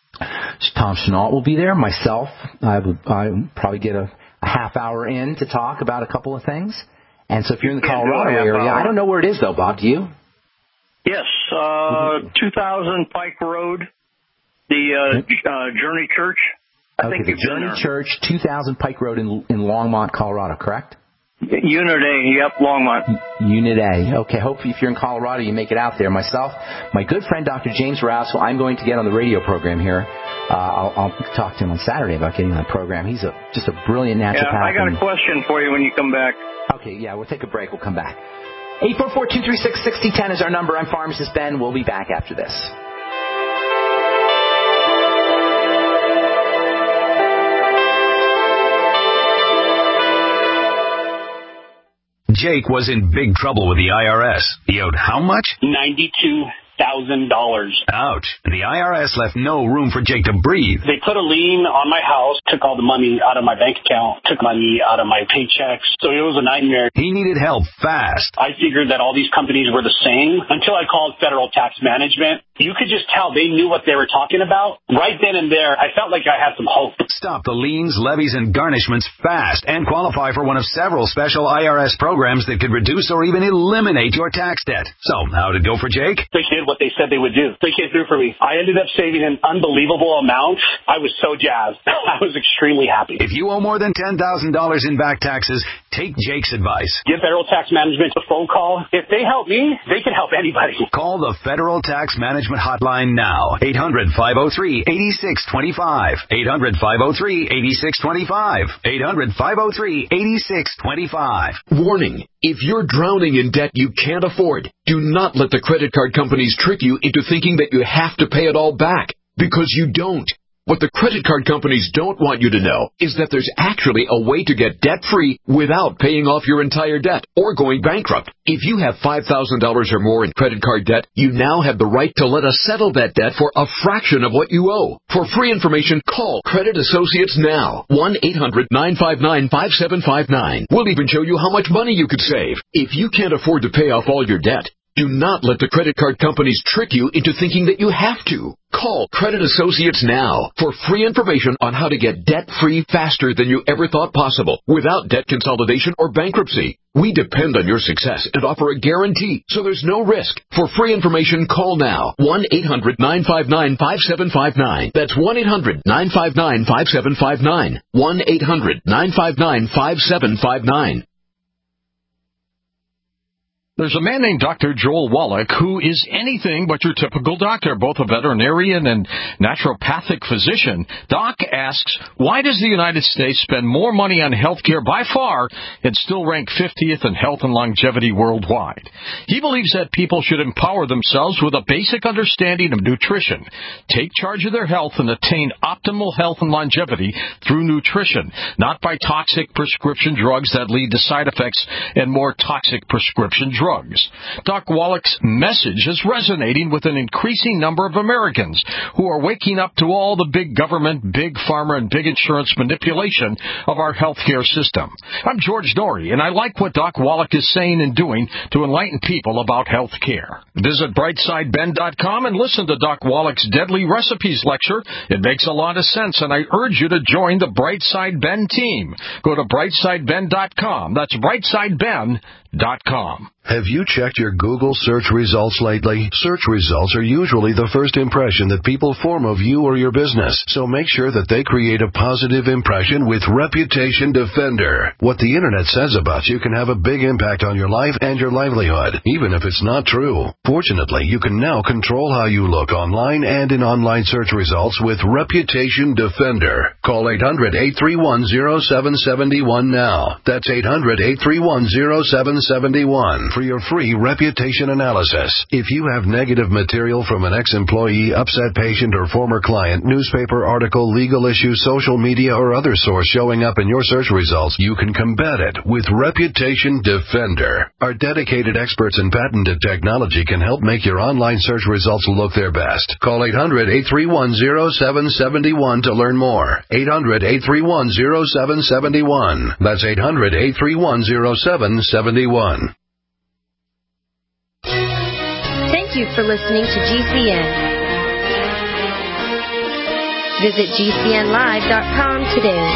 S2: Tom Chenault will be there. Myself, I would I probably get a, a half hour in to talk about a couple of things. And so if you're in the Colorado area, I don't know where it is, though, Bob. Do you?
S18: Yes. Uh, two thousand Pike Road, the uh, uh, Journey Church. I
S2: okay,
S18: think
S2: the Journey Church, two thousand Pike Road in, in Longmont, Colorado, correct?
S18: Unit A, yep, Longmont.
S2: Unit A. Okay, hopefully if you're in Colorado, you make it out there. Myself, my good friend Doctor James Rouse, who I'm going to get on the radio program here. Uh, I'll, I'll talk to him on Saturday about getting on the program. He's a just a brilliant naturopath.
S18: Yeah, I got a question for you when you come back.
S2: Okay, yeah, we'll take a break. We'll come back. eight four four, two three six, six zero one zero is our number. I'm Pharmacist Ben. We'll be back after this.
S19: Jake was in big trouble with the I R S. He owed how much?
S20: ninety-two thousand dollars.
S19: Ouch. The I R S left no room for Jake to breathe.
S20: They put a lien on my house, took all the money out of my bank account, took money out of my paychecks. So it was a nightmare.
S19: He needed help fast.
S20: I figured that all these companies were the same until I called Federal Tax Management. You could just tell they knew what they were talking about. Right then and there, I felt like I had some hope.
S19: Stop the liens, levies, and garnishments fast and qualify for one of several special I R S programs that could reduce or even eliminate your tax debt. So, how'd it go for Jake?
S20: They did what they said they would do. They came through for me. I ended up saving an unbelievable amount. I was so jazzed. I was extremely happy.
S19: If you owe more than ten thousand dollars in back taxes, take Jake's advice.
S20: Give Federal Tax Management a phone call. If they help me, they can help anybody.
S19: Call the Federal Tax Management Hotline now. eight hundred, five oh three, eight six two five. eight hundred, five oh three, eight six two five. eight hundred, five oh three, eight six two five.
S21: Warning. If you're drowning in debt you can't afford, do not let the credit card companies trick you into thinking that you have to pay it all back, because you don't. What the credit card companies don't want you to know is that there's actually a way to get debt-free without paying off your entire debt or going bankrupt. If you have five thousand dollars or more in credit card debt, you now have the right to let us settle that debt for a fraction of what you owe. For free information, call Credit Associates now. one eight hundred, nine five nine, five seven five nine. We'll even show you how much money you could save. If you can't afford to pay off all your debt, do not let the credit card companies trick you into thinking that you have to. Call Credit Associates now for free information on how to get debt-free faster than you ever thought possible without debt consolidation or bankruptcy. We depend on your success and offer a guarantee, so there's no risk. For free information, call now. one eight hundred, nine five nine, five seven five nine. That's one eight hundred, nine five nine, five seven five nine. one eight hundred, nine five nine, five seven five nine.
S3: There's a man named Doctor Joel Wallach who is anything but your typical doctor, both a veterinarian and naturopathic physician. Doc asks, why does the United States spend more money on health care by far and still rank fiftieth in health and longevity worldwide? He believes that people should empower themselves with a basic understanding of nutrition, take charge of their health, and attain optimal health and longevity through nutrition, not by toxic prescription drugs that lead to side effects and more toxic prescription drugs. Drugs. Doc Wallach's message is resonating with an increasing number of Americans who are waking up to all the big government, big pharma, and big insurance manipulation of our healthcare system. I'm George Dory, and I like what Doc Wallach is saying and doing to enlighten people about health care. Visit brightside ben dot com and listen to Doc Wallach's Deadly Recipes lecture. It makes a lot of sense, and I urge you to join the Brightside Ben team. Go to brightside ben dot com. That's brightside ben dot com.
S7: Have you checked your Google search results lately? Search results are usually the first impression that people form of you or your business, so make sure that they create a positive impression with Reputation Defender. What the Internet says about you can have a big impact on your life and your livelihood, even if it's not true. Fortunately, you can now control how you look online and in online search results with Reputation Defender. Call eight hundred, eight three one, zero seven seven one now. That's eight hundred, eight three one, zero seven seven one. For your free reputation analysis. If you have negative material from an ex-employee, upset patient, or former client, newspaper article, legal issue, social media, or other source showing up in your search results, you can combat it with Reputation Defender. Our dedicated experts in patented technology can help make your online search results look their best. Call eight hundred, eight three one, zero seven seven one to learn more. eight hundred, eight three one, zero seven seven one. That's eight hundred, eight three one, zero seven seven one.
S10: Thank you for listening to G C N. Visit G C N live dot com today.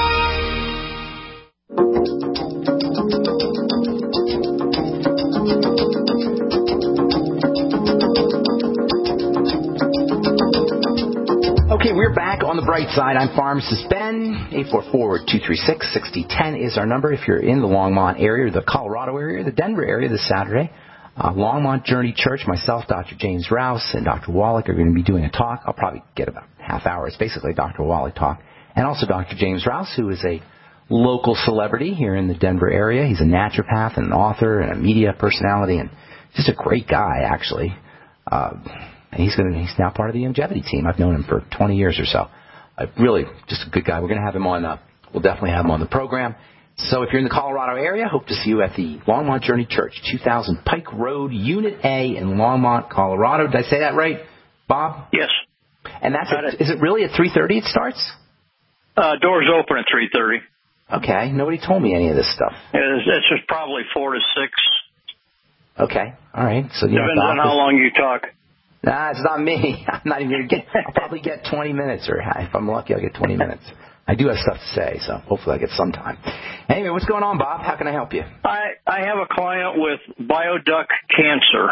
S2: Okay, we're back on the bright side. I'm Pharmacist Ben. eight four four, two three six, six zero one zero is our number if you're in the Longmont area, the Colorado area, the Denver area this Saturday. Uh, Longmont Journey Church, myself, Doctor James Rouse, and Doctor Wallach are going to be doing a talk. I'll probably get about half hour. It's basically a Doctor Wallach talk. And also Doctor James Rouse, who is a local celebrity here in the Denver area. He's a naturopath and an author and a media personality and just a great guy, actually. Uh, and he's going to, he's now part of the longevity team. I've known him for twenty years or so. Uh, really, just a good guy. We're going to have him on, uh, we'll definitely have him on the program. So if you're in the Colorado area, hope to see you at the Longmont Journey Church, two thousand Pike Road, Unit A in Longmont, Colorado. Did I say that right, Bob?
S18: Yes.
S2: And that's at, is it really at three thirty it starts?
S18: Uh, doors open at three thirty.
S2: Okay. Nobody told me any of this stuff.
S18: It's, it's just probably four to six.
S2: Okay. All right. So you
S18: Depends on how long you talk.
S2: Nah, it's not me. I'm not even going to get, I'll probably get twenty minutes, or if I'm lucky, I'll get twenty minutes. I do have stuff to say, so hopefully I get some time. Anyway, what's going on, Bob? How can I help you?
S18: I, I have a client with bioduct cancer.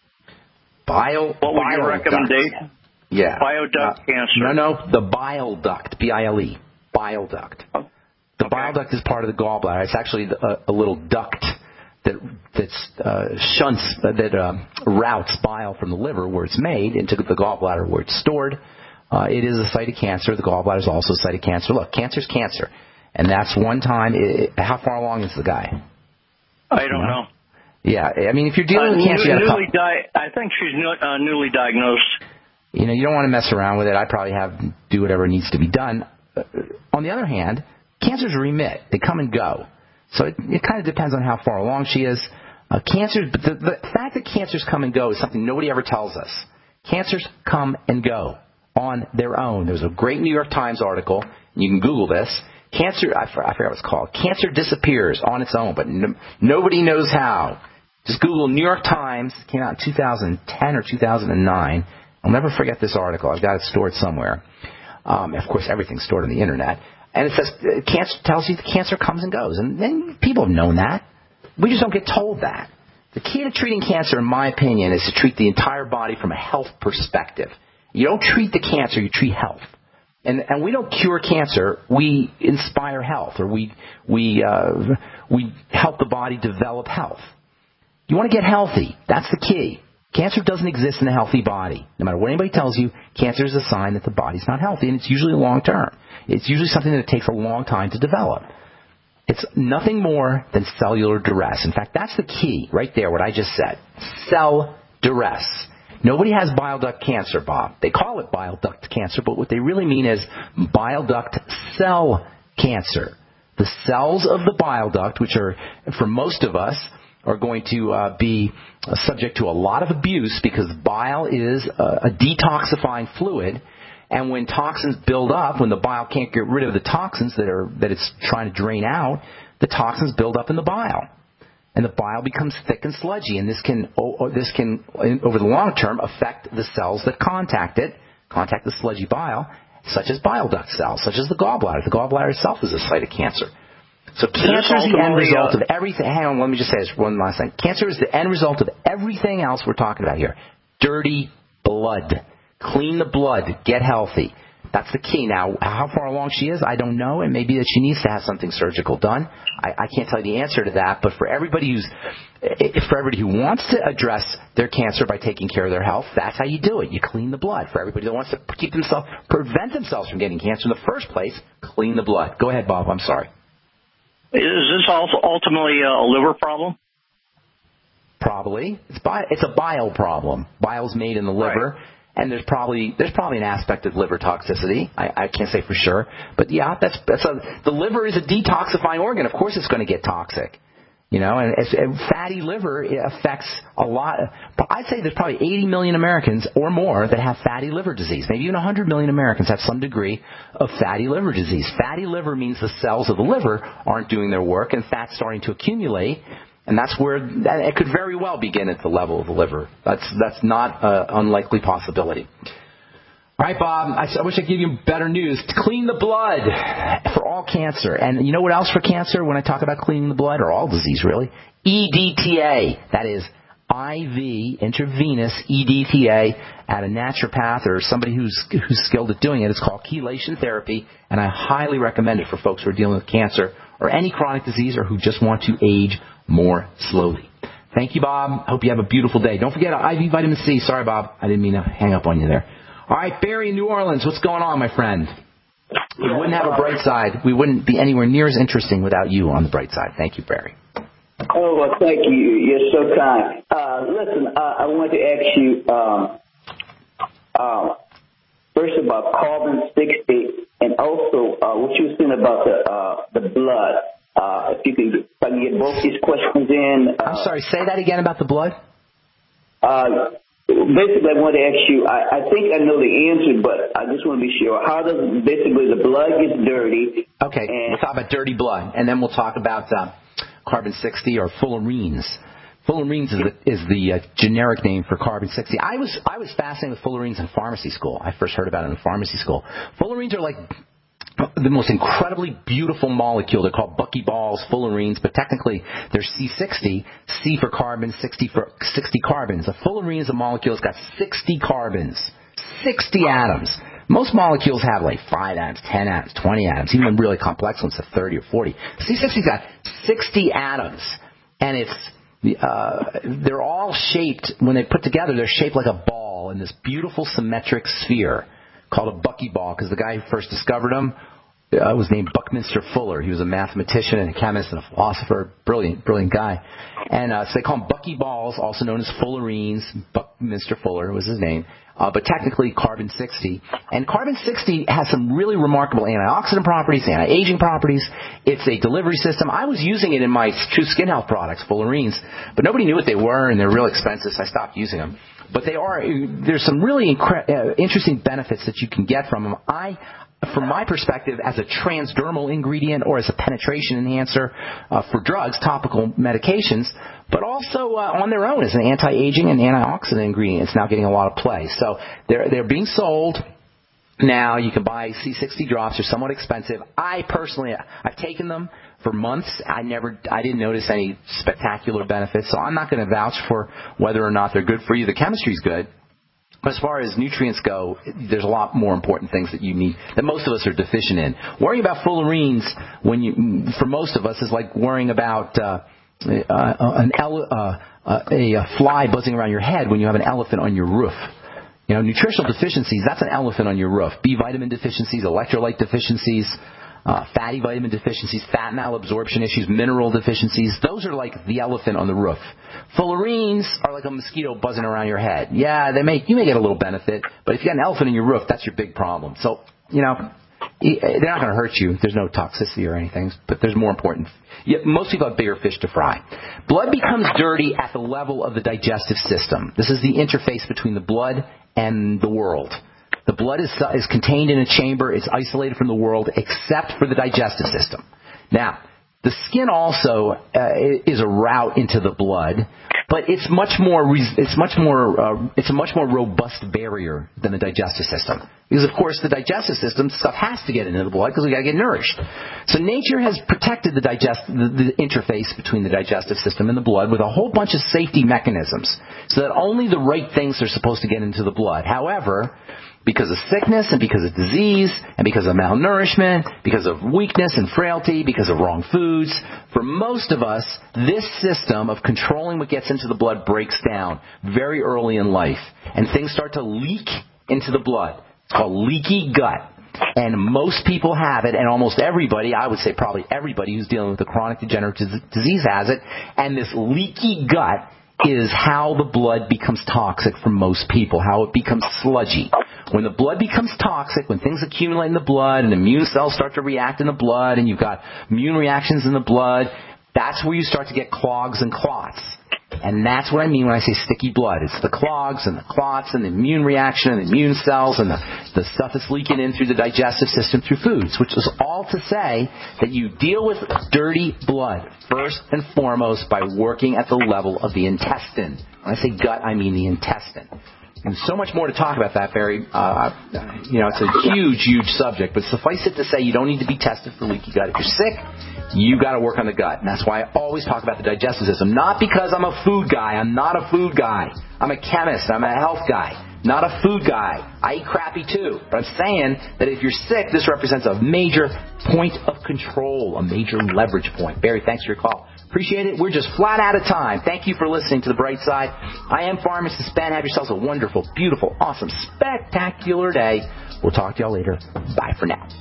S2: Bio?
S18: What would
S2: bile
S18: your recommendation?
S2: duct. Yeah.
S18: Bioduct
S2: uh,
S18: cancer.
S2: No, no, the bile duct, B I L E, bile duct.
S18: Oh,
S2: the
S18: okay.
S2: bile duct is part of the gallbladder. It's actually a, a little duct that that's uh, shunts, uh, that uh, routes bile from the liver where it's made into the gallbladder where it's stored. Uh, it is a site of cancer. The gallbladder is also a site of cancer. Look, cancer's cancer. And that's one time. It, how far along is the guy?
S18: I don't know. know.
S2: Yeah, I mean, if you're dealing
S18: uh,
S2: with cancer,
S18: new,
S2: you gotta
S18: newly di- I think she's new, uh, newly diagnosed.
S2: You know, you don't want to mess around with it. I probably have do whatever needs to be done. Uh, on the other hand, cancers remit. They come and go. So it, it kind of depends on how far along she is. Uh, cancer, but the, the fact that cancers come and go is something nobody ever tells us. Cancers come and go on their own. There's a great New York Times article, and you can Google this. Cancer, I forgot what it's called. Cancer disappears on its own, but no, nobody knows how. Just Google New York Times. It came out in two thousand ten or two thousand nine. I'll never forget this article. I've got it stored somewhere. Um, of course, everything's stored on the Internet. And it says, uh, cancer tells you the cancer comes and goes. And then people have known that. We just don't get told that. The key to treating cancer, in my opinion, is to treat the entire body from a health perspective. You don't treat the cancer, you treat health. And, and we don't cure cancer, we inspire health, or we, we, uh, we help the body develop health. You want to get healthy. That's the key. Cancer doesn't exist in a healthy body. No matter what anybody tells you, cancer is a sign that the body's not healthy, and it's usually long term. It's usually something that takes a long time to develop. It's nothing more than cellular duress. In fact, that's the key right there, what I just said. Cell duress. Nobody has bile duct cancer, Bob. They call it bile duct cancer, but what they really mean is bile duct cell cancer. The cells of the bile duct, which are, for most of us, are going to uh, be uh, subject to a lot of abuse because bile is a, a detoxifying fluid. And when toxins build up, when the bile can't get rid of the toxins that are that it's trying to drain out, the toxins build up in the bile. And the bile becomes thick and sludgy. And this can, oh, this can over the long term, affect the cells that contact it, contact the sludgy bile, such as bile duct cells, such as the gallbladder. The gallbladder itself is a site of cancer. So cancer is the end result of everything. Hang on, let me just say this one last thing. Cancer is the end result of everything else we're talking about here. Dirty blood. Clean the blood. Get healthy. That's the key. Now, how far along she is, I don't know. It may be that she needs to have something surgical done. I, I can't tell you the answer to that. But for everybody who's, for everybody who wants to address their cancer by taking care of their health, that's how you do it. You clean the blood. For everybody that wants to keep themselves, prevent themselves from getting cancer in the first place, clean the blood. Go ahead, Bob. I'm sorry.
S18: Is this also ultimately a liver problem?
S2: Probably. It's bi- it's a bile problem. Bile's made in the liver, right. And there's probably there's probably an aspect of liver toxicity. I, I can't say for sure, but yeah, that's that's a, the liver is a detoxifying organ. Of course, it's going to get toxic. You know, and, and fatty liver it affects a lot. I'd say there's probably eighty million Americans or more that have fatty liver disease. Maybe even one hundred million Americans have some degree of fatty liver disease. Fatty liver means the cells of the liver aren't doing their work and fat's starting to accumulate. And that's where it could very well begin at the level of the liver. That's that's not an unlikely possibility. All right, Bob, I, I wish I could give you better news. Clean the blood for all cancer. And you know what else for cancer when I talk about cleaning the blood, or all disease really? E D T A. That is I V, intravenous E D T A, at a naturopath or somebody who's who's skilled at doing it. It's called chelation therapy, and I highly recommend it for folks who are dealing with cancer or any chronic disease or who just want to age more slowly. Thank you, Bob. Hope you have a beautiful day. Don't forget I V vitamin C. Sorry, Bob. I didn't mean to hang up on you there. All right, Barry in New Orleans, what's going on, my friend? We wouldn't have a bright side. We wouldn't be anywhere near as interesting without you on the bright side. Thank you, Barry.
S4: Oh, well, thank you. You're so kind. Uh, listen, uh, I want to ask you, um, uh, first about carbon sixty, and also uh, what you were saying about the uh, the blood. Uh, if you can, if I can get both these questions in. Uh,
S2: I'm sorry, say that again about the blood?
S4: Uh Basically, I want to ask you, I, I think I know the answer, but I just want to be sure. How does, basically, the blood gets dirty?
S2: Okay, we'll talk about dirty blood, and then we'll talk about uh, carbon sixty or fullerenes. Fullerenes is the, is the uh, generic name for carbon sixty. I was I was fascinated with fullerenes in pharmacy school. I first heard about it in pharmacy school. Fullerenes are like the most incredibly beautiful molecule. They're called buckyballs, fullerenes, but technically they're C sixty, C for carbon, sixty for sixty carbons. A fullerene is a molecule that's got sixty carbons, sixty atoms. Most molecules have like five atoms, ten atoms, twenty atoms, even really complex ones have thirty or forty. C sixty's got sixty atoms, and it's uh, they're all shaped, when they put together, they're shaped like a ball in this beautiful symmetric sphere called a buckyball, because the guy who first discovered them uh, was named Buckminster Fuller. He was a mathematician and a chemist and a philosopher, brilliant, brilliant guy. And uh, so they call them buckyballs, also known as fullerenes. Buckminster Fuller was his name, uh, but technically carbon sixty. And carbon sixty has some really remarkable antioxidant properties, anti-aging properties. It's a delivery system. I was using it in my True Skin Health products, fullerenes, but nobody knew what they were, and they're real expensive, so I stopped using them. But they are, there's some really incre- uh, interesting benefits that you can get from them. I, from my perspective, as a transdermal ingredient or as a penetration enhancer uh, for drugs, topical medications, but also uh, on their own as an anti-aging and antioxidant ingredient, it's now getting a lot of play. So they're they're being sold. Now you can buy C sixty drops. They're somewhat expensive. I personally, I've taken them for months. I never, I didn't notice any spectacular benefits, so I'm not going to vouch for whether or not they're good for you. The chemistry's good. But as far as nutrients go, there's a lot more important things that you need, that most of us are deficient in. Worrying about fullerenes when you, for most of us, is like worrying about uh, uh, an ele- uh, uh, a, a fly buzzing around your head when you have an elephant on your roof. You know, nutritional deficiencies, that's an elephant on your roof. B vitamin deficiencies, electrolyte deficiencies, uh, fatty vitamin deficiencies, fat malabsorption issues, mineral deficiencies. Those are like the elephant on the roof. Fullerenes are like a mosquito buzzing around your head. Yeah, they may, you may get a little benefit, but if you got an elephant on your roof, that's your big problem. So, you know, they're not going to hurt you. There's no toxicity or anything, but there's more important. Yet most people have bigger fish to fry. Blood becomes dirty at the level of the digestive system. This is the interface between the blood and the world. The blood is, is contained in a chamber. It's isolated from the world except for the digestive system. Now, the skin also uh, is a route into the blood, but it's much more it's much more uh, it's a much more robust barrier than the digestive system. Because of course the digestive system stuff has to get into the blood because we got to get nourished. So nature has protected the digest the, the interface between the digestive system and the blood with a whole bunch of safety mechanisms, so that only the right things are supposed to get into the blood. However, because of sickness and because of disease and because of malnourishment, because of weakness and frailty, because of wrong foods, for most of us, this system of controlling what gets into the blood breaks down very early in life. And things start to leak into the blood. It's called leaky gut. And most people have it, and almost everybody, I would say probably everybody who's dealing with a chronic degenerative disease has it. And this leaky gut is how the blood becomes toxic for most people, how it becomes sludgy. When the blood becomes toxic, when things accumulate in the blood and immune cells start to react in the blood and you've got immune reactions in the blood, that's where you start to get clogs and clots. And that's what I mean when I say sticky blood. It's the clogs and the clots and the immune reaction and the immune cells and the, the stuff that's leaking in through the digestive system through foods, which is all to say that you deal with dirty blood first and foremost by working at the level of the intestine. When I say gut, I mean the intestine. And so much more to talk about that, Barry. Uh, you know, it's a huge, huge subject. But suffice it to say, you don't need to be tested for leaky gut. If you're sick, you got to work on the gut. And that's why I always talk about the digestive system. Not because I'm a food guy. I'm not a food guy. I'm a chemist. I'm a health guy. Not a food guy. I eat crappy too. But I'm saying that if you're sick, this represents a major point of control, a major leverage point. Barry, thanks for your call. Appreciate it. We're just flat out of time. Thank you for listening to The Bright Side. I am Pharmacist Ben. Have yourselves a wonderful, beautiful, awesome, spectacular day. We'll talk to y'all later. Bye for now.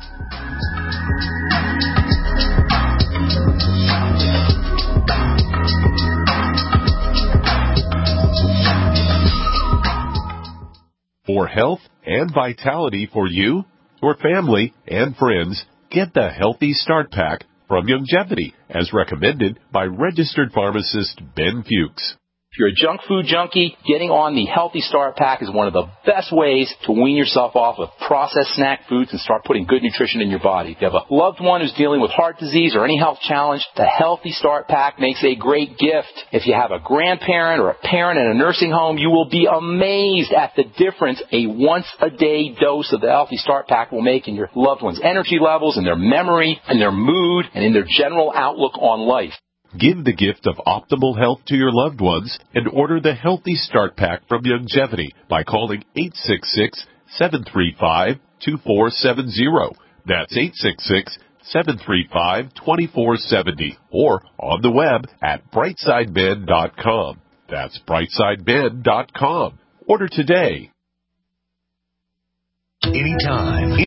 S1: For health and vitality for you, your family, and friends, get the Healthy Start Pack from Youngevity, as recommended by registered pharmacist Ben Fuchs.
S2: If you're a junk food junkie, getting on the Healthy Start Pack is one of the best ways to wean yourself off of processed snack foods and start putting good nutrition in your body. If you have a loved one who's dealing with heart disease or any health challenge, the Healthy Start Pack makes a great gift. If you have a grandparent or a parent in a nursing home, you will be amazed at the difference a once-a-day dose of the Healthy Start Pack will make in your loved one's energy levels, in their memory, in their mood, and in their general outlook on life.
S1: Give the gift of optimal health to your loved ones and order the Healthy Start Pack from Youngevity by calling eight six six, seven three five, two four seven zero. That's eight six six, seven three five, two four seven zero or on the web at brightside ben dot com. That's brightside ben dot com. Order today.
S19: Anytime.